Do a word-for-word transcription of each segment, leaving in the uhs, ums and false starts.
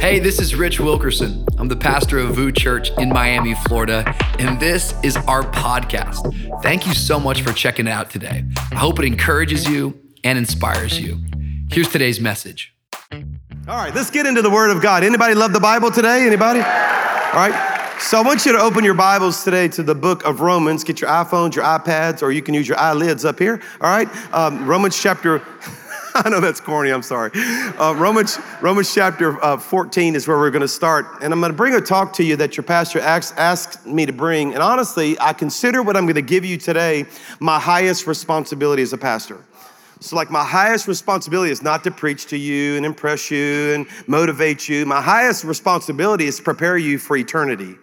Hey, this is Rich Wilkerson. I'm the pastor of V U Church in Miami, Florida, and this is our podcast. Thank you so much for checking it out today. I hope it encourages you and inspires you. Here's today's message. All right, let's get into the Word of God. Anybody love the Bible today? Anybody? All right, so I want you to open your Bibles today to the book of Romans. Get your iPhones, your iPads, or you can use your eyelids up here. All right, um, Romans chapter... I know that's corny, I'm sorry. Uh, Romans Romans chapter uh, fourteen is where we're gonna start. And I'm gonna bring a talk to you that your pastor asked, asked me to bring. And honestly, I consider what I'm gonna give you today my highest responsibility as a pastor. So like my highest responsibility is not to preach to you and impress you and motivate you. My highest responsibility is to prepare you for eternity.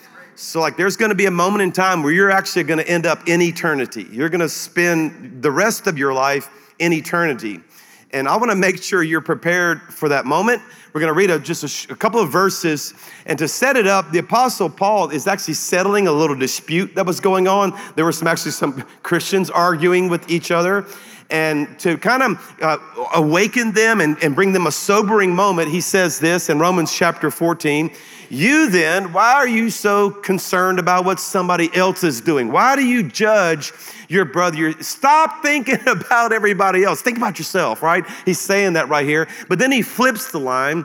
So like there's gonna be a moment in time where you're actually gonna end up in eternity. You're gonna spend the rest of your life in eternity. And I want to make sure you're prepared for that moment. We're going to read a, just a, sh- a couple of verses. And to set it up, the Apostle Paul is actually settling a little dispute that was going on. There were some actually some Christians arguing with each other. And to kind of uh, awaken them and, and bring them a sobering moment, he says this in Romans chapter fourteen. You then, why are you so concerned about what somebody else is doing? Why do you judge your brother? You're, stop thinking about everybody else. Think about yourself, right? He's saying that right here. But then he flips the line.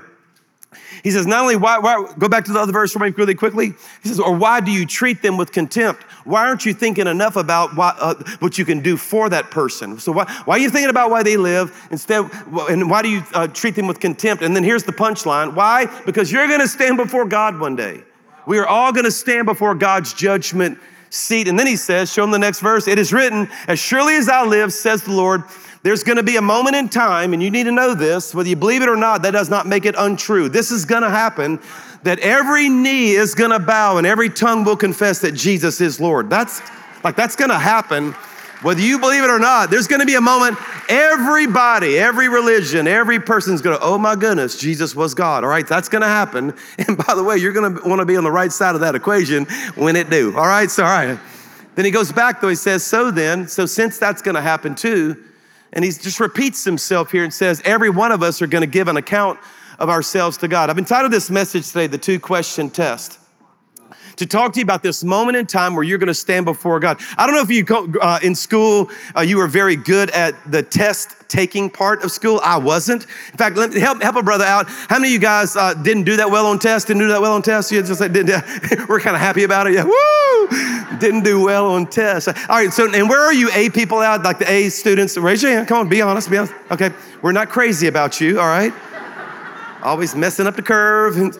He says, not only why, why, go back to the other verse for me really quickly. He says, or why do you treat them with contempt? Why aren't you thinking enough about what, uh, what you can do for that person? So why, why are you thinking about why they live instead, and why do you uh, treat them with contempt? And then here's the punchline. Why? Because you're gonna stand before God one day. We are all gonna stand before God's judgment seat. And then he says, show him the next verse. It is written, as surely as I live, says the Lord, there's gonna be a moment in time, and you need to know this, whether you believe it or not, that does not make it untrue. This is gonna happen, that every knee is gonna bow and every tongue will confess that Jesus is Lord. That's like, that's gonna happen, whether you believe it or not. There's gonna be a moment, everybody, every religion, every person's gonna, oh my goodness, Jesus was God, all right? That's gonna happen. And by the way, you're gonna wanna be on the right side of that equation when it do, all right? So, all right. Then he goes back though, he says, so then, so since that's gonna happen too, and he just repeats himself here and says, every one of us are gonna give an account of ourselves to God. I've entitled this message today, The Two Question Test, to talk to you about this moment in time where you're gonna stand before God. I don't know if you, uh, in school, uh, you were very good at the test taking part of school. I wasn't. In fact, let me help, help a brother out. How many of you guys uh, didn't do that well on tests? Didn't do that well on tests? You just like, didn't, uh, we're kind of happy about it. Yeah, woo! Didn't do well on tests. All right, so, and where are you A people out, like the A students? Raise your hand, come on, be honest, be honest. Okay, we're not crazy about you, all right? Always messing up the curve and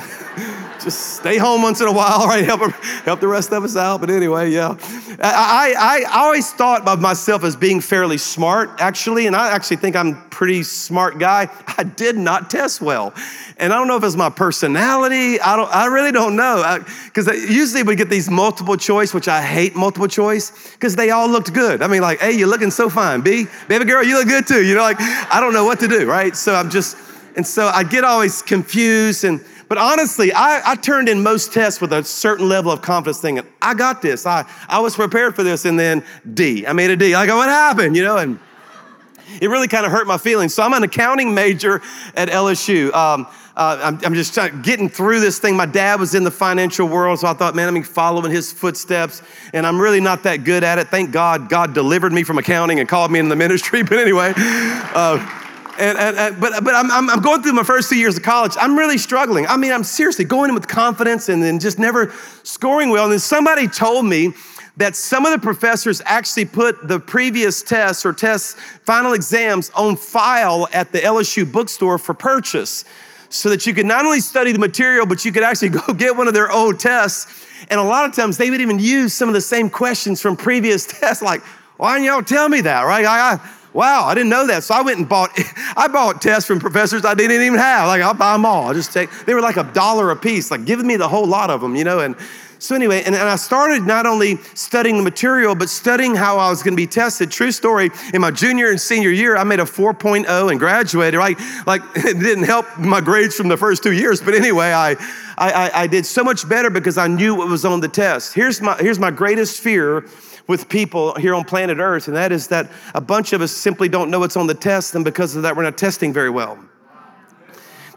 just stay home once in a while, right? Help help the rest of us out. But anyway, yeah. I, I, I always thought of myself as being fairly smart, actually, and I actually think I'm a pretty smart guy. I did not test well. And I don't know if it's my personality. I don't. I really don't know. Because usually we get these multiple choice, which I hate multiple choice, because they all looked good. I mean, like, hey, you're looking so fine. B, baby girl, you look good too. You know, like, I don't know what to do, right? So I'm just, and so I get always confused and, But honestly, I, I turned in most tests with a certain level of confidence thinking, I got this. I, I was prepared for this. And then D, I made a D. I go, what happened? You know, and it really kind of hurt my feelings. So I'm an accounting major at L S U. Um, uh, I'm, I'm just trying, getting through this thing. My dad was in the financial world. So I thought, man, I'm following his footsteps. And I'm really not that good at it. Thank God, God delivered me from accounting and called me into the ministry. But anyway, uh, And, and, and but but I'm, I'm going through my first two years of college. I'm really struggling. I mean, I'm seriously going in with confidence and then just never scoring well. And then somebody told me that some of the professors actually put the previous tests or tests, final exams on file at the L S U bookstore for purchase so that you could not only study the material, but you could actually go get one of their old tests. And a lot of times they would even use some of the same questions from previous tests, like, why didn't y'all tell me that, right? I, I, Wow, I didn't know that. So I went and bought, I bought tests from professors I didn't even have. Like, I'll buy them all. I'll just take, they were like a dollar a piece, like giving me the whole lot of them, you know? And so anyway, and, and I started not only studying the material, but studying how I was gonna be tested. True story, in my junior and senior year, I made a four point oh and graduated, right? Like, it didn't help my grades from the first two years, but anyway, I, I, I did so much better because I knew what was on the test. Here's my, here's my greatest fear with people here on planet Earth, and that is that a bunch of us simply don't know what's on the test, and because of that, we're not testing very well.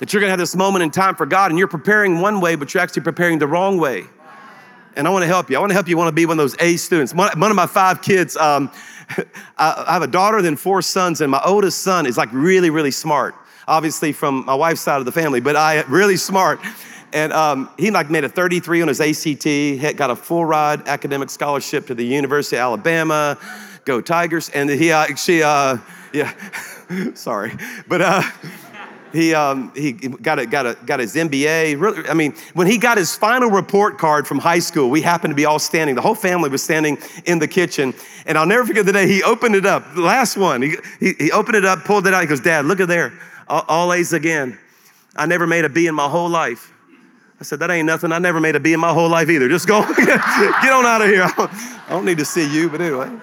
that you're gonna have this moment in time for God and you're preparing one way, but you're actually preparing the wrong way. And I wanna help you. I wanna help you wanna be one of those A students. One, one of my five kids, um, I, I have a daughter, then four sons, and my oldest son is like really, really smart. Obviously from my wife's side of the family, but I really smart. And um, he like made a thirty-three on his A C T, had got a full ride academic scholarship to the University of Alabama, go Tigers. And he actually, uh, yeah, sorry. But uh, he um, he got a, got a, got his M B A. Really, I mean, when he got his final report card from high school, we happened to be all standing. The whole family was standing in the kitchen. And I'll never forget the day he opened it up, the last one. He, he, he opened it up, pulled it out. He goes, Dad, look at there, all, all A's again. I never made a B in my whole life. I said, that ain't nothing. I never made a B in my whole life either. Just go, get on out of here. I don't, I don't need to see you, but anyway.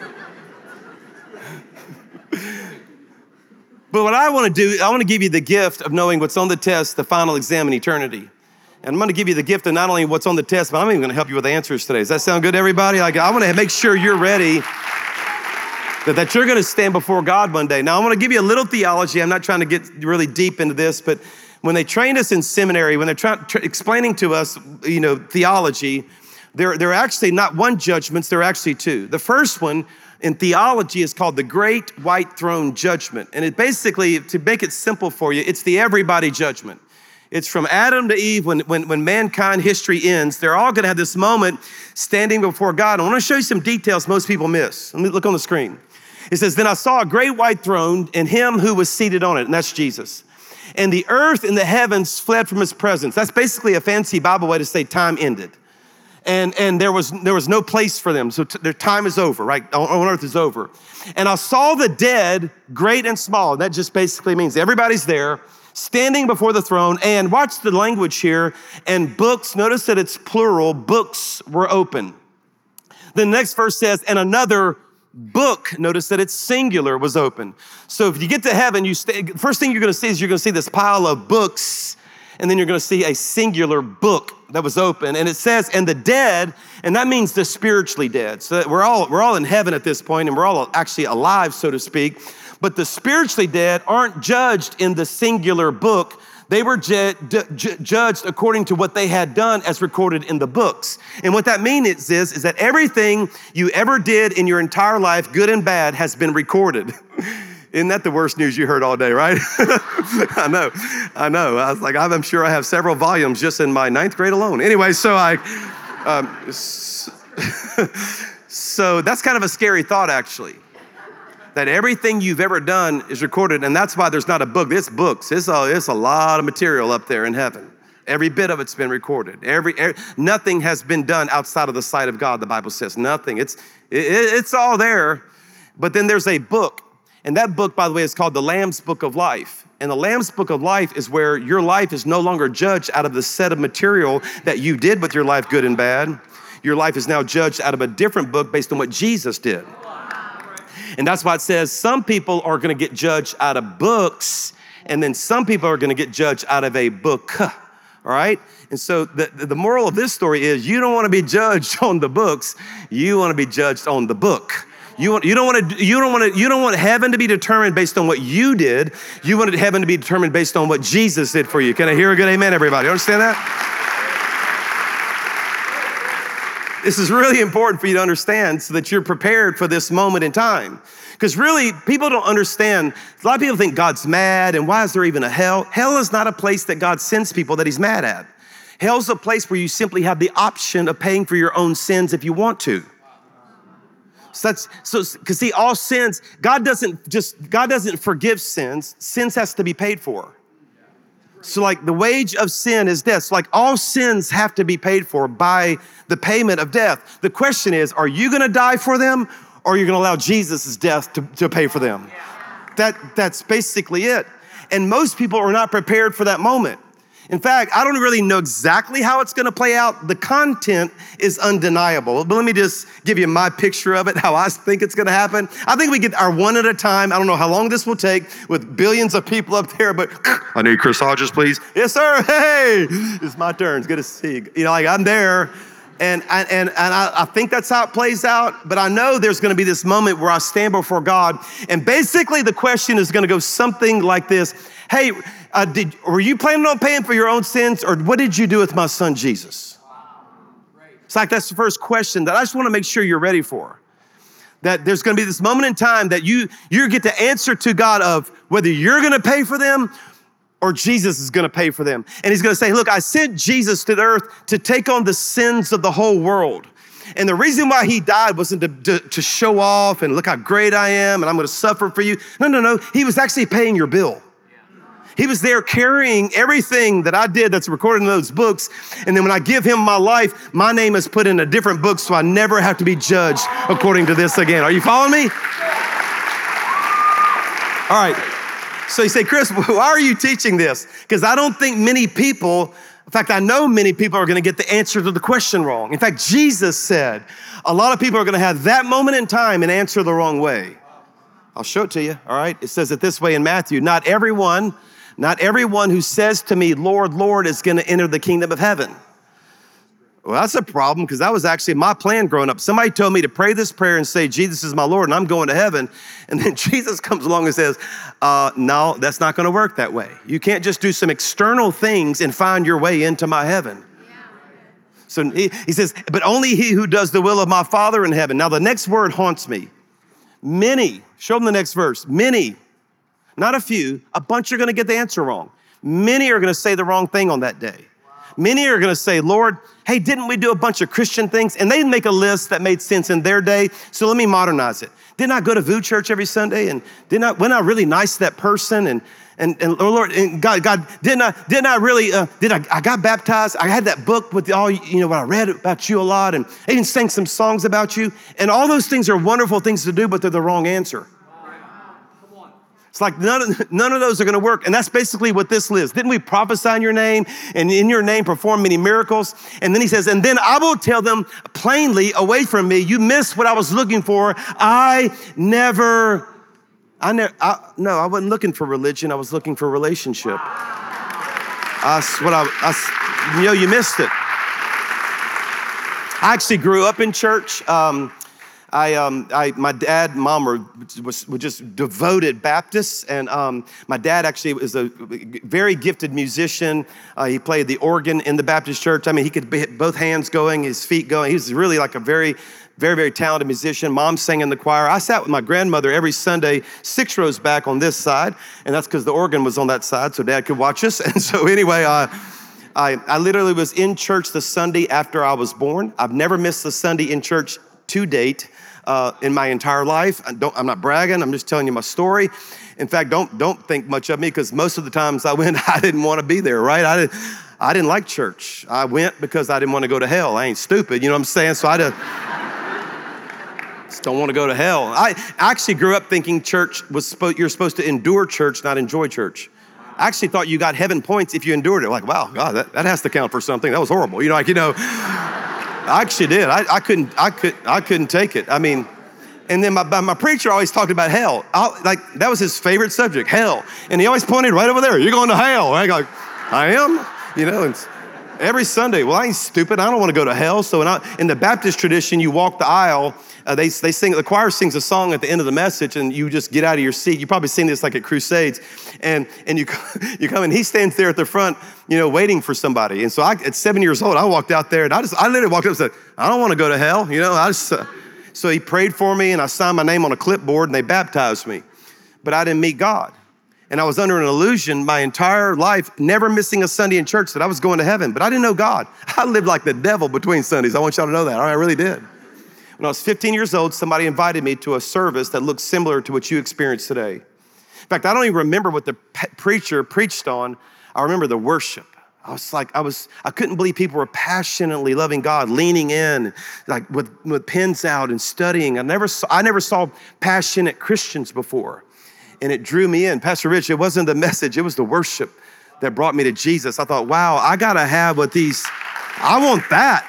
But what I want to do, I want to give you the gift of knowing what's on the test, the final exam in eternity. And I'm going to give you the gift of not only what's on the test, but I'm even going to help you with the answers today. Does that sound good to everybody? Like, I want to make sure you're ready, that, that you're going to stand before God one day. Now, I want to give you a little theology. I'm not trying to get really deep into this, but when they trained us in seminary, when they're trying, tra- explaining to us, you know, theology, there, there are actually not one judgments, there are actually two. The first one in theology is called the Great White Throne Judgment. And it basically, to make it simple for you, it's the everybody judgment. It's from Adam to Eve, when, when, when mankind history ends, they're all gonna have this moment standing before God. I wanna show you some details most people miss. Let me look on the screen. It says, then I saw a great white throne and him who was seated on it, and that's Jesus. And the earth and the heavens fled from his presence. That's basically a fancy Bible way to say time ended. And, and there was there was no place for them. So t- their time is over, right? On, on earth is over. And I saw the dead, great and small. That just basically means everybody's there, standing before the throne. And watch the language here. And books, notice that it's plural, books were open. The next verse says, and another book, notice that it's singular, was open. So if you get to heaven, you stay, first thing you're gonna see is you're gonna see this pile of books, and then you're gonna see a singular book that was open. And it says, and the dead, and that means the spiritually dead. So we're all, we're all in heaven at this point, and we're all actually alive, so to speak. But the spiritually dead aren't judged in the singular book. They were ju- ju- judged according to what they had done as recorded in the books. And what that means is, is that everything you ever did in your entire life, good and bad, has been recorded. Isn't that the worst news you heard all day, right? I know, I know. I was like, I'm sure I have several volumes just in my ninth grade alone. Anyway, so I, um, so that's kind of a scary thought, actually. That everything you've ever done is recorded, and that's why there's not a book. It's books. It's a, it's a lot of material up there in heaven. Every bit of it's been recorded. Every, every nothing has been done outside of the sight of God, the Bible says. Nothing. It's, it, it's all there. But then there's a book, and that book, by the way, is called the Lamb's Book of Life. And the Lamb's Book of Life is where your life is no longer judged out of the set of material that you did with your life, good and bad. Your life is now judged out of a different book based on what Jesus did. And that's why it says some people are gonna get judged out of books, and then some people are gonna get judged out of a book, all right? And so the, the moral of this story is you don't wanna be judged on the books, you wanna be judged on the book. You, want, you don't want to. You don't want to. You don't want heaven to be determined based on what you did. You want heaven to be determined based on what Jesus did for you. Can I hear a good amen, everybody? You understand that? This is really important for you to understand so that you're prepared for this moment in time. Because really, people don't understand. A lot of people think God's mad, and why is there even a hell? Hell is not a place that God sends people that he's mad at. Hell's a place where you simply have the option of paying for your own sins if you want to. So that's, so, cause see, all sins, God doesn't just, God doesn't forgive sins. Sins has to be paid for. So like the wage of sin is death. So like all sins have to be paid for by the payment of death. The question is, are you gonna die for them, or are you gonna allow Jesus' death to, to pay for them? That, that's basically it. And most people are not prepared for that moment. In fact, I don't really know exactly how it's gonna play out. The content is undeniable. But let me just give you my picture of it, how I think it's gonna happen. I think we get our one at a time. I don't know how long this will take with billions of people up there, but I need Chris Hodges, please. Yes, sir, hey, it's my turn, it's good to see you. You know, like I'm there, and, and, and I, I think that's how it plays out, but I know there's gonna be this moment where I stand before God, and basically the question is gonna go something like this. Hey, Uh, did, were you planning on paying for your own sins, or what did you do with my son Jesus? It's like that's the first question that I just want to make sure you're ready for. That there's going to be this moment in time that you, you get to answer to God of whether you're going to pay for them or Jesus is going to pay for them. And he's going to say, look, I sent Jesus to the earth to take on the sins of the whole world. And the reason why he died wasn't to, to, to show off and look how great I am and I'm going to suffer for you. No, no, no. He was actually paying your bill. He was there carrying everything that I did that's recorded in those books. And then when I give him my life, my name is put in a different book so I never have to be judged according to this again. Are you following me? All right. So you say, Chris, why are you teaching this? Because I don't think many people, in fact, I know many people are going to get the answer to the question wrong. In fact, Jesus said a lot of people are going to have that moment in time and answer the wrong way. I'll show it to you, all right? It says it this way in Matthew, not everyone Not everyone who says to me, Lord, Lord, is going to enter the kingdom of heaven. Well, that's a problem because that was actually my plan growing up. Somebody told me to pray this prayer and say, Jesus is my Lord and I'm going to heaven. And then Jesus comes along and says, uh, no, that's not going to work that way. You can't just do some external things and find your way into my heaven. Yeah. So he, he says, but only he who does the will of my Father in heaven. Now the next word haunts me. Many, show them the next verse, many. Not a few, a bunch are going to get the answer wrong. Many are going to say the wrong thing on that day. Many are going to say, Lord, hey, didn't we do a bunch of Christian things? And they make a list that made sense in their day. So let me modernize it. Didn't I go to V U Church every Sunday? And didn't I, wasn't I really nice to that person? And and and oh Lord, and God, God, didn't I didn't I really uh, did I I got baptized? I had that book with all you know what I read about you a lot, and I even sang some songs about you. And all those things are wonderful things to do, but they're the wrong answer. It's like none of, none of those are going to work. And that's basically what this is. Didn't we prophesy in your name and in your name perform many miracles? And then he says, and then I will tell them plainly, away from me, you missed what I was looking for. I never, I never, I, no, I wasn't looking for religion. I was looking for relationship. That's what I, I, you know, you missed it. I actually grew up in church. Um, I, um, I, my dad and mom were, was, were just devoted Baptists, and um, my dad actually was a very gifted musician. Uh, he played the organ in the Baptist church. I mean, he could hit both hands going, his feet going. He was really like a very, very, very talented musician. Mom sang in the choir. I sat with my grandmother every Sunday, six rows back on this side, and that's because the organ was on that side, so Dad could watch us. And so anyway, uh, I, I literally was in church the Sunday after I was born. I've never missed a Sunday in church to date. Uh, in my entire life. I don't, I'm not bragging, I'm just telling you my story. In fact, don't don't think much of me because most of the times I went, I didn't want to be there, right? I, did, I didn't like church. I went because I didn't want to go to hell. I ain't stupid, you know what I'm saying? So I did, just don't want to go to hell. I actually grew up thinking church was, spo- you're supposed to endure church, not enjoy church. I actually thought you got heaven points if you endured it. Like, wow, God, that, that has to count for something. That was horrible. You know, like, you know, I actually did. I, I couldn't. I could. I couldn't take it. I mean, and then my my preacher always talked about hell. I, like that was his favorite subject, hell. And he always pointed right over there. You're going to hell. And I go, I am. You know. And every Sunday, well, I ain't stupid. I don't want to go to hell. So in, I, in the Baptist tradition, you walk the aisle. Uh, they they sing. The choir sings a song at the end of the message, and you just get out of your seat. You probably seen this like at crusades, and and you you come and he stands there at the front, you know, waiting for somebody. And so I, at seven years old, I walked out there, and I just I literally walked up and said, I don't want to go to hell, you know. I just uh, so he prayed for me, and I signed my name on a clipboard, and they baptized me, but I didn't meet God, and I was under an illusion my entire life, never missing a Sunday in church, that I was going to heaven, but I didn't know God. I lived like the devil between Sundays. I want y'all to know that. I really did. When I was fifteen years old, somebody invited me to a service that looked similar to what you experienced today. In fact, I don't even remember what the pe- preacher preached on. I remember the worship. I was like, I was, I couldn't believe people were passionately loving God, leaning in, like with, with pens out and studying. I never saw, I never saw passionate Christians before. And it drew me in. Pastor Rich, it wasn't the message, it was the worship that brought me to Jesus. I thought, wow, I gotta have what these, I want that.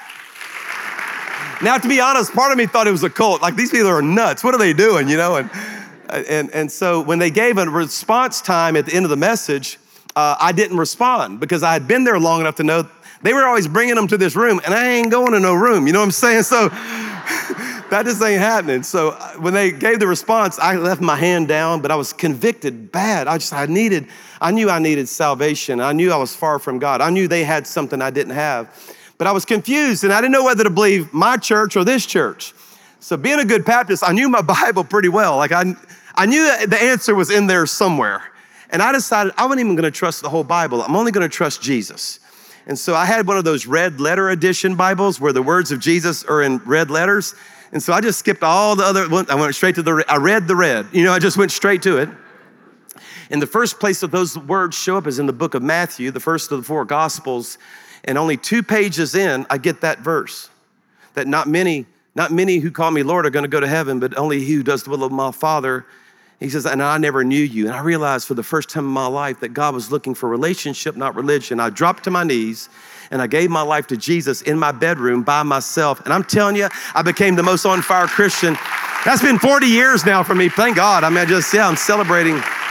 Now, to be honest, part of me thought it was a cult. Like, these people are nuts. What are they doing, you know? And and and so when they gave a response time at the end of the message, uh, I didn't respond because I had been there long enough to know they were always bringing them to this room, and I ain't going to no room. You know what I'm saying? So that that just ain't happening. So when they gave the response, I left my hand down, but I was convicted bad. I just, I needed, I knew I needed salvation. I knew I was far from God. I knew they had something I didn't have, but I was confused and I didn't know whether to believe my church or this church. So being a good Baptist, I knew my Bible pretty well. Like I, I knew that the answer was in there somewhere. And I decided I wasn't even gonna trust the whole Bible. I'm only gonna trust Jesus. And so I had one of those red letter edition Bibles where the words of Jesus are in red letters. And so I just skipped all the other, I went straight to the, I read the red. You know, I just went straight to it. And the first place that those words show up is in the book of Matthew, the first of the four Gospels. And only two pages in, I get that verse, that not many, not many who call me Lord are gonna go to heaven, but only he who does the will of my Father. He says, and I never knew you. And I realized for the first time in my life that God was looking for relationship, not religion. I dropped to my knees and I gave my life to Jesus in my bedroom by myself. And I'm telling you, I became the most on fire Christian. That's been forty years now for me, thank God. I mean, I just, yeah, I'm celebrating.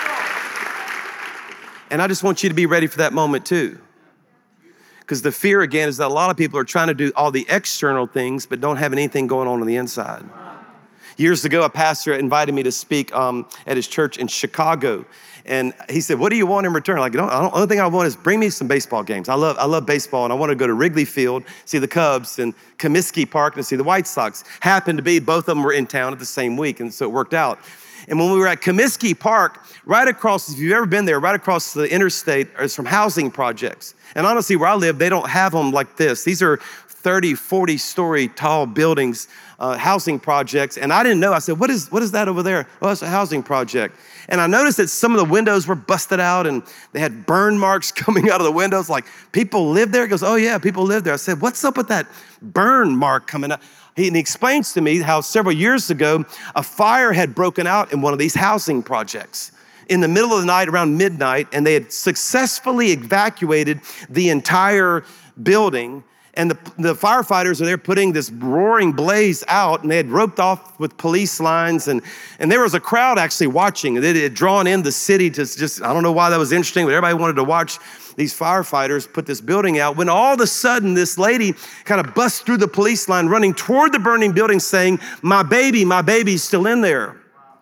And I just want you to be ready for that moment too. Because the fear again is that a lot of people are trying to do all the external things, but don't have anything going on on the inside. Years ago, a pastor invited me to speak um, at his church in Chicago. And he said, what do you want in return? Like, don't, I don't, the only thing I want is bring me some baseball games. I love, I love baseball, and I want to go to Wrigley Field, see the Cubs, and Comiskey Park, and see the White Sox. Happened to be, both of them were in town at the same week, and so it worked out. And when we were at Comiskey Park, right across, if you've ever been there, right across the interstate are some housing projects. And honestly, where I live, they don't have them like this. These are thirty, forty story tall buildings, uh, housing projects. And I didn't know, I said, what is, what is that over there? Oh, it's a housing project. And I noticed that some of the windows were busted out and they had burn marks coming out of the windows. Like, people live there? He goes, oh yeah, people live there. I said, what's up with that burn mark coming out? He, and he explains to me how several years ago, a fire had broken out in one of these housing projects in the middle of the night, around midnight, and they had successfully evacuated the entire building. And the, the firefighters are there putting this roaring blaze out, and they had roped off with police lines, and, and there was a crowd actually watching. They had drawn in the city to just, I don't know why that was interesting, but everybody wanted to watch these firefighters put this building out, when all of a sudden this lady kind of busts through the police line running toward the burning building saying, my baby, my baby's still in there.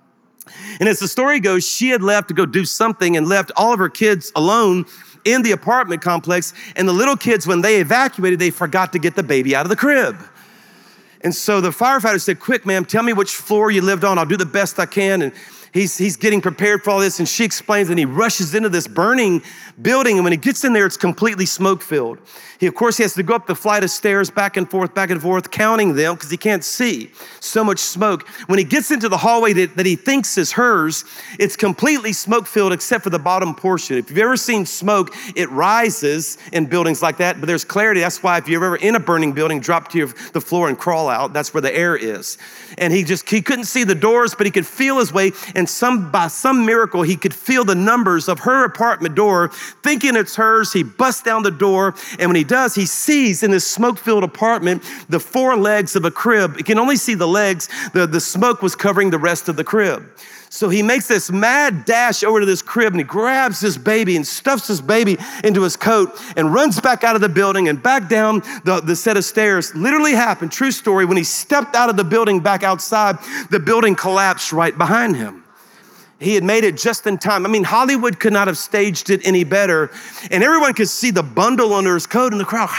And as the story goes, she had left to go do something and left all of her kids alone in the apartment complex. And the little kids, when they evacuated, they forgot to get the baby out of the crib. And so the firefighter said, quick, ma'am, tell me which floor you lived on. I'll do the best I can. And he's, he's getting prepared for all this. And she explains, and he rushes into this burning building. And when he gets in there, it's completely smoke-filled. He, of course, he has to go up the flight of stairs back and forth, back and forth, counting them because he can't see. So much smoke. When he gets into the hallway that, that he thinks is hers, it's completely smoke-filled except for the bottom portion. If you've ever seen smoke, it rises in buildings like that, but there's clarity. That's why if you're ever in a burning building, drop to your, the floor and crawl out. That's where the air is. And he just, he couldn't see the doors, but he could feel his way. And some, by some miracle, he could feel the numbers of her apartment door, thinking it's hers. He busts down the door, and when he does, he sees in this smoke-filled apartment the four legs of a crib. He can only see the legs. The, the smoke was covering the rest of the crib. So he makes this mad dash over to this crib, and he grabs this baby and stuffs this baby into his coat and runs back out of the building and back down the, the set of stairs. Literally happened, true story. When he stepped out of the building back outside, the building collapsed right behind him. He had made it just in time. I mean, Hollywood could not have staged it any better. And everyone could see the bundle under his coat in the crowd.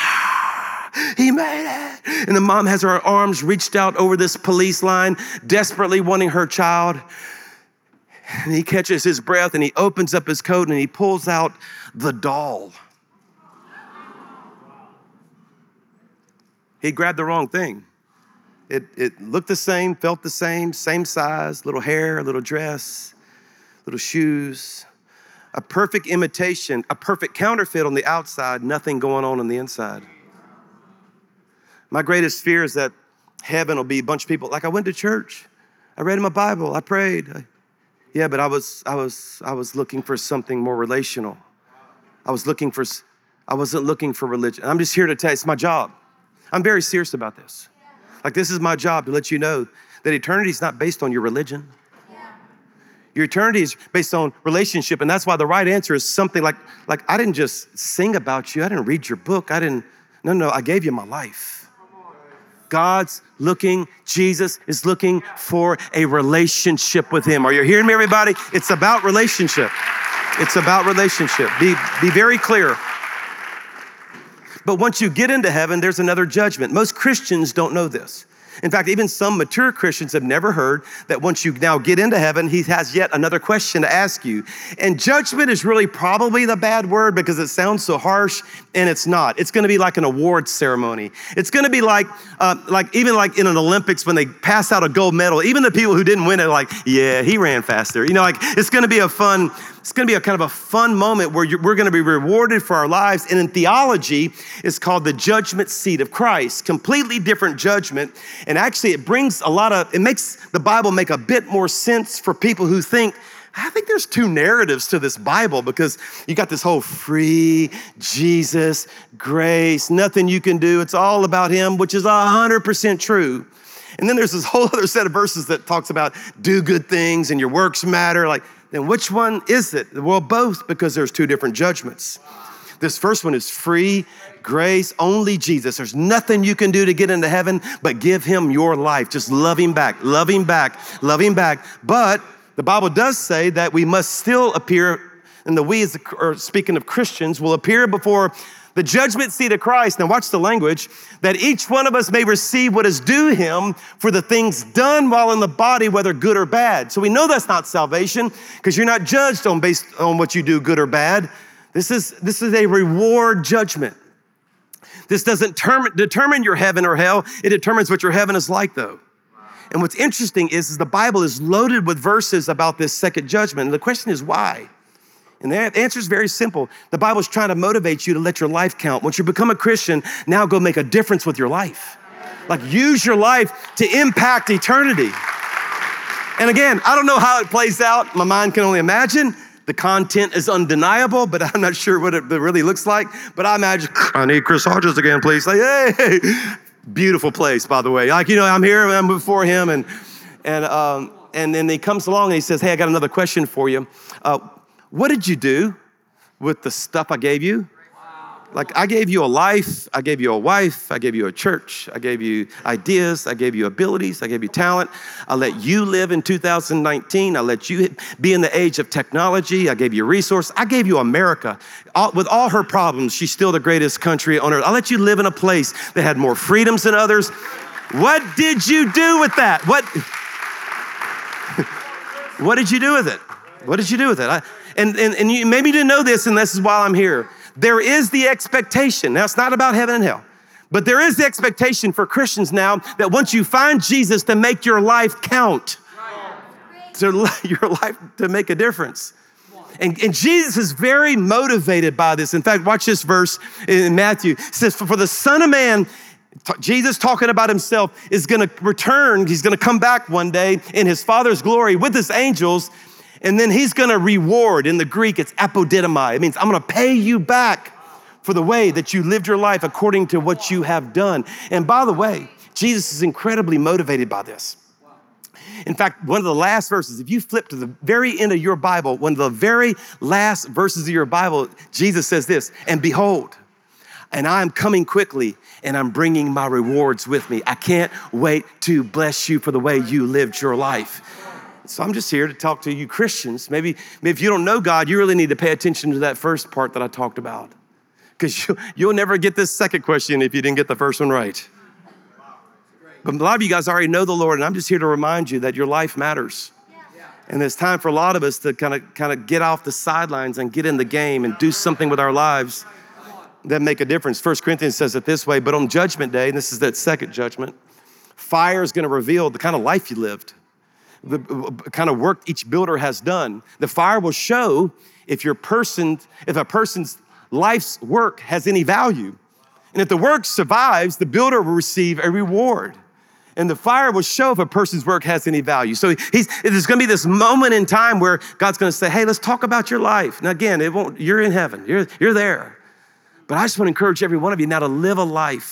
He made it. And the mom has her arms reached out over this police line, desperately wanting her child. And he catches his breath and he opens up his coat and he pulls out the doll. He grabbed the wrong thing. It, it looked the same, felt the same, same size, little hair, little dress, little shoes, a perfect imitation, a perfect counterfeit on the outside, nothing going on on the inside. My greatest fear is that heaven will be a bunch of people, like I went to church, I read in my Bible, I prayed. I, yeah, but I was, I was, I was looking for something more relational. I was looking for, I wasn't looking for religion. I'm just here to tell you, it's my job. I'm very serious about this. Like, this is my job to let you know that eternity is not based on your religion. Your eternity is based on relationship, and that's why the right answer is something like, like I didn't just sing about you. I didn't read your book. I didn't, no, no, I gave you my life. God's looking, Jesus is looking for a relationship with him. Are you hearing me, everybody? It's about relationship. It's about relationship. Be, be very clear. But once you get into heaven, there's another judgment. Most Christians don't know this. In fact, even some mature Christians have never heard that once you now get into heaven, he has yet another question to ask you. And judgment is really probably the bad word because it sounds so harsh, and it's not. It's gonna be like an awards ceremony. It's gonna be like, uh, like even like in an Olympics when they pass out a gold medal, even the people who didn't win it are like, yeah, he ran faster. You know, like it's gonna be a fun, it's gonna be a kind of a fun moment where you're, we're gonna be rewarded for our lives. And in theology, it's called the judgment seat of Christ. Completely different judgment. And actually it brings a lot of, it makes the Bible make a bit more sense for people who think, I think there's two narratives to this Bible because you got this whole free, Jesus, grace, nothing you can do. It's all about him, which is one hundred percent true. And then there's this whole other set of verses that talks about do good things and your works matter. Like, then which one is it? Well, both, because there's two different judgments. This first one is free grace, only Jesus. There's nothing you can do to get into heaven but give him your life. Just love him back, love him back, love him back. But the Bible does say that we must still appear, and the we, as the, or speaking of Christians, will appear before the judgment seat of Christ. Now watch the language, that each one of us may receive what is due him for the things done while in the body, whether good or bad. So we know that's not salvation because you're not judged on based on what you do, good or bad. This is, this is a reward judgment. This doesn't term, determine your heaven or hell. It determines what your heaven is like though. And what's interesting is, is the Bible is loaded with verses about this second judgment. And the question is why? And the answer is very simple. The Bible is trying to motivate you to let your life count. Once you become a Christian, now go make a difference with your life. Like use your life to impact eternity. And again, I don't know how it plays out. My mind can only imagine. The content is undeniable, but I'm not sure what it really looks like. But I imagine, I need Chris Hodges again, please. Like, hey, beautiful place, by the way. Like, you know, I'm here, I'm before him. And, and, um, and then he comes along and he says, hey, I got another question for you. Uh, What did you do with the stuff I gave you? Like I gave you a life, I gave you a wife, I gave you a church, I gave you ideas, I gave you abilities, I gave you talent. I let you live in two thousand nineteen. I let you be in the age of technology. I gave you resource. I gave you America. All, with all her problems, she's still the greatest country on earth. I let you live in a place that had more freedoms than others. What did you do with that? What, what did you do with it? What did you do with it? I, And, and, and you maybe didn't know this, and this is why I'm here. There is the expectation. Now, it's not about heaven and hell, but there is the expectation for Christians now that once you find Jesus to make your life count, to your life to make a difference. And, and Jesus is very motivated by this. In fact, watch this verse in Matthew. It says, for the Son of Man, Jesus talking about himself, is gonna return. He's gonna come back one day in his Father's glory with his angels. And then he's gonna reward. In the Greek, it's apodidomai. It means I'm gonna pay you back for the way that you lived your life according to what you have done. And by the way, Jesus is incredibly motivated by this. In fact, one of the last verses, if you flip to the very end of your Bible, one of the very last verses of your Bible, Jesus says this, and behold, and I am coming quickly and I'm bringing my rewards with me. I can't wait to bless you for the way you lived your life. So I'm just here to talk to you Christians. Maybe, maybe if you don't know God, you really need to pay attention to that first part that I talked about. Because you, you'll never get this second question if you didn't get the first one right. But a lot of you guys already know the Lord, and I'm just here to remind you that your life matters. And it's time for a lot of us to kind of kind of get off the sidelines and get in the game and do something with our lives that make a difference. First Corinthians says it this way, but on judgment day, and this is that second judgment, fire is gonna reveal the kind of life you lived, the kind of work each builder has done. The fire will show if your person, if a person's life's work has any value. And if the work survives, the builder will receive a reward. And the fire will show if a person's work has any value. So he's, there's gonna be this moment in time where God's gonna say, hey, let's talk about your life. Now again, it won't, you're in heaven, you're, you're there. But I just wanna encourage every one of you now to live a life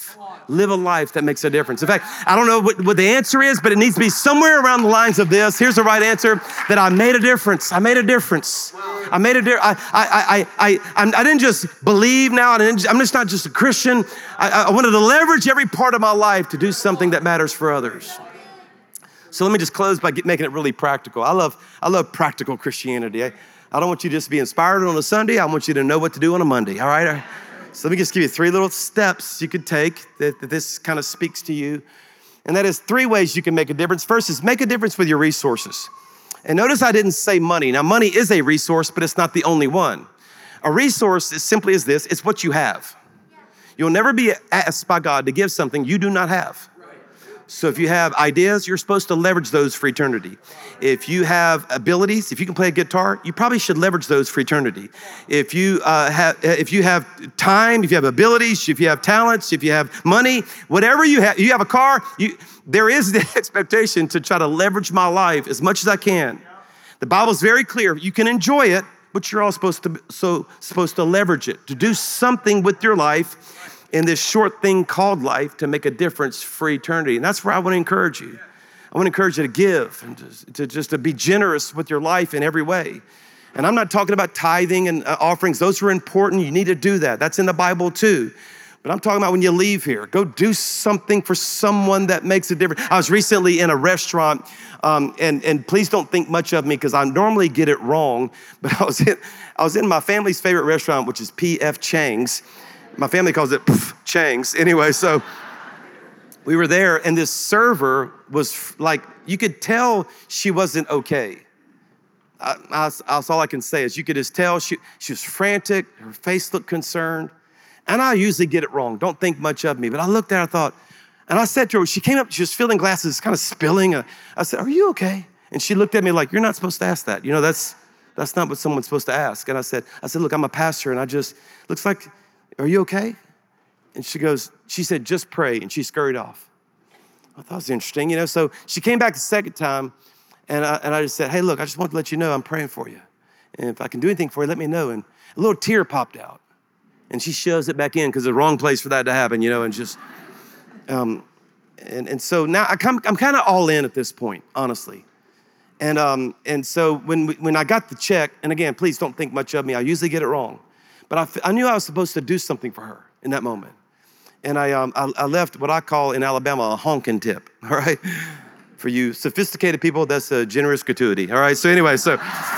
Live a life that makes a difference. In fact, I don't know what, what the answer is, but it needs to be somewhere around the lines of this. Here's the right answer, that I made a difference. I made a difference. I made a difference. I, I, I, I, I didn't just believe now. I didn't, I'm just not just a Christian. I, I wanted to leverage every part of my life to do something that matters for others. So let me just close by get, making it really practical. I love, I love practical Christianity. I, I don't want you just to be inspired on a Sunday. I want you to know what to do on a Monday, all right? So let me just give you three little steps you could take that, that this kind of speaks to you. And that is three ways you can make a difference. First is make a difference with your resources. And notice I didn't say money. Now, money is a resource, but it's not the only one. A resource is simply as this, it's what you have. You'll never be asked by God to give something you do not have. So if you have ideas, you're supposed to leverage those for eternity. If you have abilities, if you can play a guitar, you probably should leverage those for eternity. If you uh, have, if you have time, if you have abilities, if you have talents, if you have money, whatever you have, you have a car, you, there is the expectation to try to leverage my life as much as I can. The Bible's very clear. You can enjoy it, but you're all supposed to so supposed to leverage it, to do something with your life in this short thing called life to make a difference for eternity. And that's where I want to encourage you. I want to encourage you to give and to, to just to be generous with your life in every way. And I'm not talking about tithing and uh, offerings. Those are important. You need to do that. That's in the Bible too. But I'm talking about when you leave here, go do something for someone that makes a difference. I was recently in a restaurant, um, and, and please don't think much of me because I normally get it wrong, but I was in, I was in my family's favorite restaurant, which is P F Chang's. My family calls it Pff Chang's. Anyway, so we were there and this server was like, you could tell she wasn't okay. I, I, that's all I can say is you could just tell she, she was frantic, her face looked concerned. And I usually get it wrong, don't think much of me. But I looked at her, I thought, and I said to her, she came up, she was filling glasses, kind of spilling. I said, are you okay? And she looked at me like, you're not supposed to ask that. You know, that's that's not what someone's supposed to ask. And I said, I said, look, I'm a pastor and I just, looks like, are you okay? And she goes, she said, just pray. And she scurried off. I thought it was interesting, you know. So she came back the second time and I, and I just said, hey, look, I just want to let you know I'm praying for you. And if I can do anything for you, let me know. And a little tear popped out. And she shoves it back in because the wrong place for that to happen, you know, and just, um, and, and so now I come, I'm kind of all in at this point, honestly. And um, and so when we, when I got the check, and again, please don't think much of me. I usually get it wrong. But I, I knew I was supposed to do something for her in that moment. And I, um, I, I left what I call in Alabama a honking tip, all right? For you sophisticated people, that's a generous gratuity, all right? So anyway, so.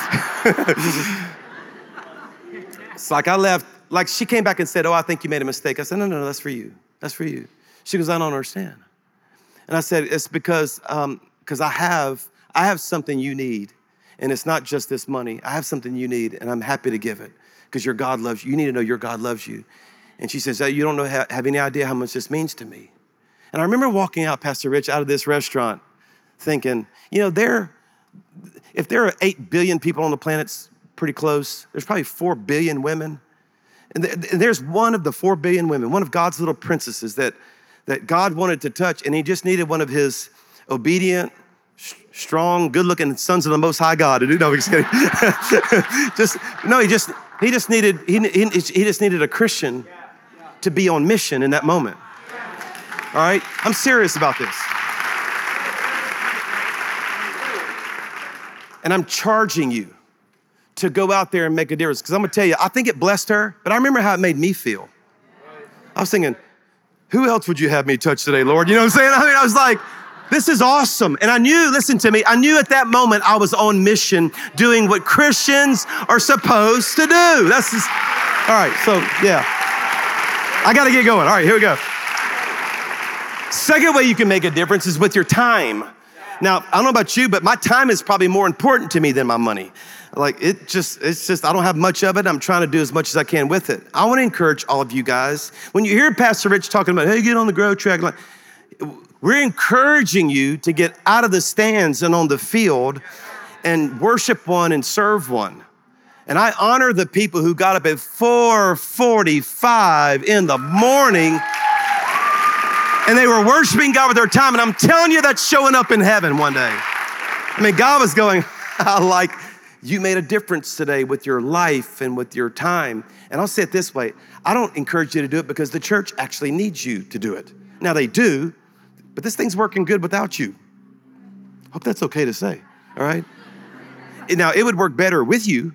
It's like I left, like she came back and said, oh, I think you made a mistake. I said, no, no, no, that's for you. That's for you. She goes, I don't understand. And I said, it's because um, because I have, I have something you need. And it's not just this money. I have something you need and I'm happy to give it. Because your God loves you. You need to know your God loves you. And she says, oh, you don't know, have any idea how much this means to me. And I remember walking out, Pastor Rich, out of this restaurant thinking, you know, there, if there are eight billion people on the planet, it's pretty close. There's probably four billion women. And, th- and there's one of the four billion women, one of God's little princesses that, that God wanted to touch. And he just needed one of his obedient, strong, good-looking sons of the Most High God. No, I'm just kidding. just no, he just he just needed he, he he just needed a Christian to be on mission in that moment. All right, I'm serious about this, and I'm charging you to go out there and make a difference. Because I'm gonna tell you, I think it blessed her, but I remember how it made me feel. I was thinking, who else would you have me touch today, Lord? You know what I'm saying? I mean, I was like, this is awesome. And I knew, listen to me, I knew at that moment I was on mission doing what Christians are supposed to do. That's just, all right, so yeah. I gotta get going. All right, here we go. Second way you can make a difference is with your time. Now, I don't know about you, but my time is probably more important to me than my money. Like it just, it's just, I don't have much of it. I'm trying to do as much as I can with it. I wanna encourage all of you guys. When you hear Pastor Rich talking about, hey, get on the growth track, like, we're encouraging you to get out of the stands and on the field and worship one and serve one. And I honor the people who got up at four forty-five in the morning and they were worshiping God with their time. And I'm telling you, that's showing up in heaven one day. I mean, God was going, I like, you made a difference today with your life and with your time. And I'll say it this way, I don't encourage you to do it because the church actually needs you to do it. Now they do, but this thing's working good without you. Hope that's okay to say, all right? Now, it would work better with you,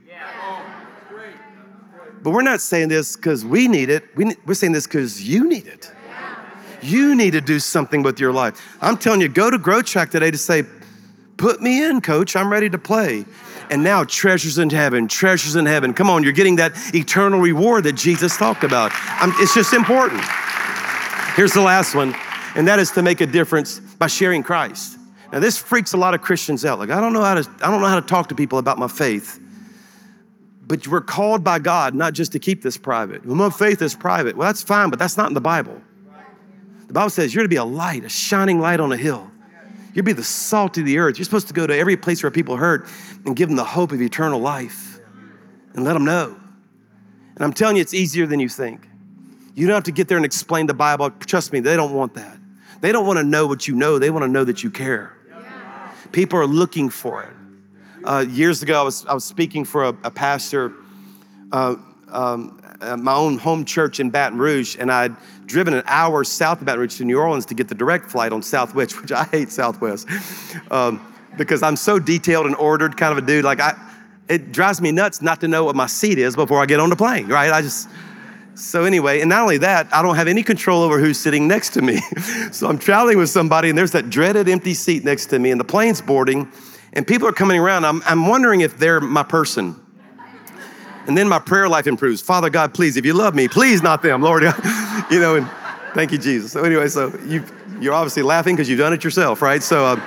but we're not saying this because we need it. We, we're saying this because you need it. You need to do something with your life. I'm telling you, go to Growth Track today to say, put me in, coach. I'm ready to play. And now treasures in heaven, treasures in heaven. Come on, you're getting that eternal reward that Jesus talked about. I'm, it's just important. Here's the last one, and that is to make a difference by sharing Christ. Now, this freaks a lot of Christians out. Like, I don't know how to, I don't know how to talk to people about my faith. But we're called by God not just to keep this private. Well, my faith is private. Well, that's fine, but that's not in the Bible. The Bible says you're to be a light, a shining light on a hill. You're to be the salt of the earth. You're supposed to go to every place where people hurt and give them the hope of eternal life and let them know. And I'm telling you, it's easier than you think. You don't have to get there and explain the Bible. Trust me, they don't want that. They don't want to know what you know. They want to know that you care. People are looking for it. Uh, years ago, I was, I was speaking for a, a pastor, uh, um, at my own home church in Baton Rouge, and I'd driven an hour south of Baton Rouge to New Orleans to get the direct flight on Southwest, which I hate Southwest, um, because I'm so detailed and ordered kind of a dude. Like I, it drives me nuts not to know what my seat is before I get on the plane, right? I just, so anyway, and not only that, I don't have any control over who's sitting next to me. So I'm traveling with somebody, and there's that dreaded empty seat next to me, and the plane's boarding, and people are coming around. I'm, I'm wondering if they're my person. And then my prayer life improves. Father God, please, if you love me, please not them, Lord. You know, and thank you, Jesus. So anyway, so you, you're obviously laughing because you've done it yourself, right? So, um,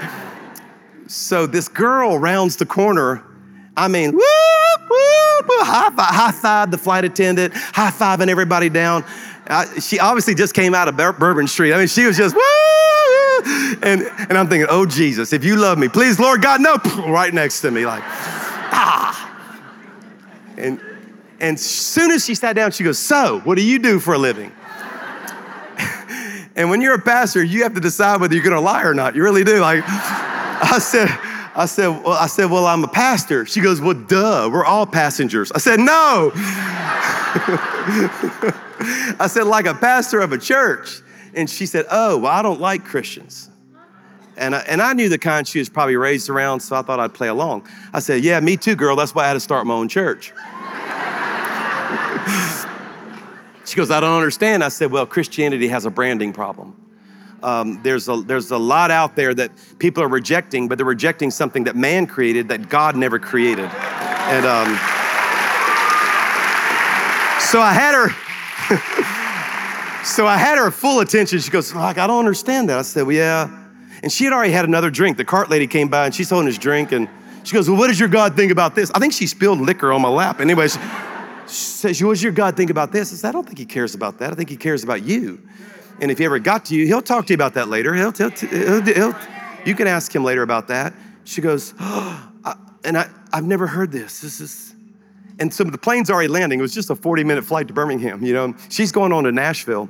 so this girl rounds the corner. I mean, whoop, whoop, whoop, high five, high five the flight attendant, high fiving everybody down. I, she obviously just came out of Bur- Bourbon Street. I mean, she was just, woo! And, and I'm thinking, oh, Jesus, if you love me, please, Lord God, no, right next to me, like, ah. And, and as soon as she sat down, she goes, so, what do you do for a living? And when you're a pastor, you have to decide whether you're gonna lie or not. You really do. Like, I said, I said, well, I said, well, I'm a pastor. She goes, well, duh, we're all passengers. I said, no. I said, like a pastor of a church. And she said, oh, well, I don't like Christians. And I, and I knew the kind she was probably raised around, so I thought I'd play along. I said, yeah, me too, girl. That's why I had to start my own church. She goes, I don't understand. I said, well, Christianity has a branding problem. Um, there's a there's a lot out there that people are rejecting, but they're rejecting something that man created that God never created. And um, so I had her, so I had her full attention. She goes, like, I don't understand that. I said, well, yeah. And she had already had another drink. The cart lady came by and she's holding this drink and she goes, well, what does your God think about this? I think she spilled liquor on my lap. Anyway, she, she says, what does your God think about this? I said, I don't think he cares about that. I think he cares about you. And if he ever got to you, he'll talk to you about that later. He'll, he'll, he'll, he'll you can ask him later about that. She goes, oh, I, and I, I've never heard this. This is, and so the plane's already landing. It was just a forty minute flight to Birmingham. You know, she's going on to Nashville.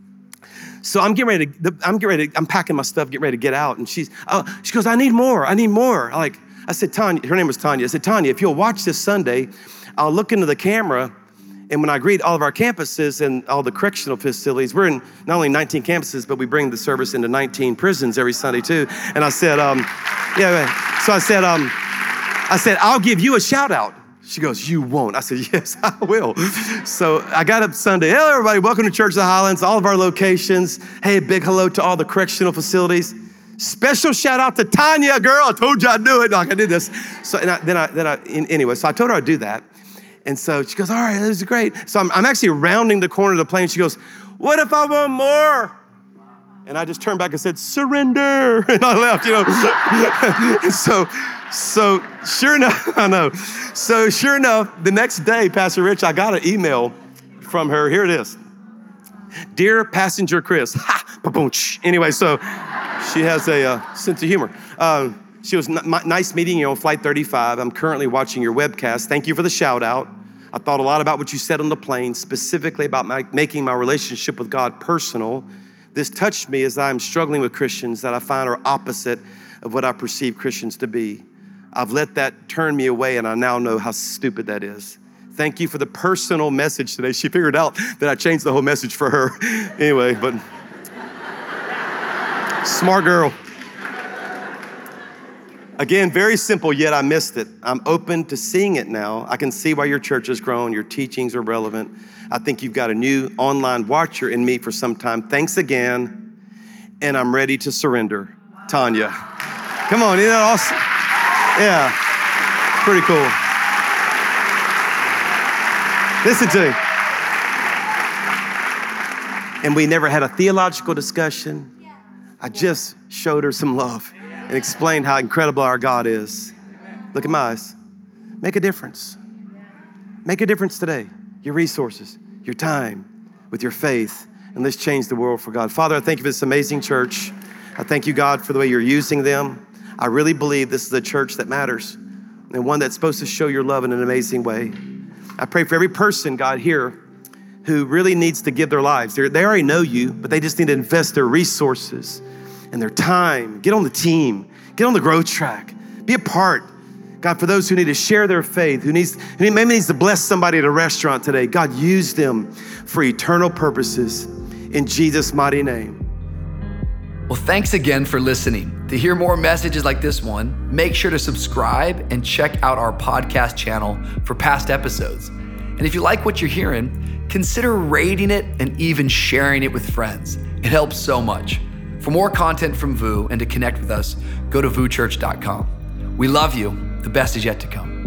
So I'm getting ready to, I'm getting ready to, I'm packing my stuff, getting ready to get out. And she's, oh, she goes, I need more, I need more. I like, I said, Tanya, her name was Tanya. I said, Tanya, if you'll watch this Sunday, I'll look into the camera. And when I greet all of our campuses and all the correctional facilities, we're in not only nineteen campuses, but we bring the service into nineteen prisons every Sunday too. And I said, um, yeah, so I said, um, I said, I'll give you a shout out. She goes, you won't. I said, yes, I will. So I got up Sunday. Hello, everybody. Welcome to Church of the Highlands, all of our locations. Hey, big hello to all the correctional facilities. Special shout out to Tanya, girl. I told you I'd do it. Like I did this. So and I, then I, then I, in, anyway, so I told her I'd do that. And so she goes, all right, this is great. So I'm, I'm actually rounding the corner of the plane. She goes, what if I want more? And I just turned back and said, surrender. And I left, you know. And so, so sure enough, I know. So sure enough, the next day, Pastor Rich, I got an email from her. Here it is. Dear Passenger Chris. Ha, ba-boom. Anyway, so she has a uh, sense of humor. Uh, she was n- nice meeting you on Flight thirty-five. I'm currently watching your webcast. Thank you for the shout out. I thought a lot about what you said on the plane, specifically about my, making my relationship with God personal. This touched me as I'm struggling with Christians that I find are opposite of what I perceive Christians to be. I've let that turn me away, and I now know how stupid that is. Thank you for the personal message today. She figured out that I changed the whole message for her. Anyway, but Smart girl. Again, very simple, yet I missed it. I'm open to seeing it now. I can see why your church has grown. Your teachings are relevant. I think you've got a new online watcher in me for some time. Thanks again. And I'm ready to surrender. Tanya. Come on, isn't that awesome? Yeah, pretty cool. Listen to me. And we never had a theological discussion. I just showed her some love and explained how incredible our God is. Look at my eyes. Make a difference. Make a difference today. Your resources, your time, with your faith, and let's change the world for God. Father, I thank you for this amazing church. I thank you, God, for the way you're using them. I really believe this is a church that matters and one that's supposed to show your love in an amazing way. I pray for every person, God, here who really needs to give their lives. They're, they already know you, but they just need to invest their resources and their time. Get on the team. Get on the growth track. Be a part. God, for those who need to share their faith, who needs, who maybe needs to bless somebody at a restaurant today, God, use them for eternal purposes in Jesus' mighty name. Well, thanks again for listening. To hear more messages like this one, make sure to subscribe and check out our podcast channel for past episodes. And if you like what you're hearing, consider rating it and even sharing it with friends. It helps so much. For more content from V U and to connect with us, go to vue church dot com. We love you. The best is yet to come.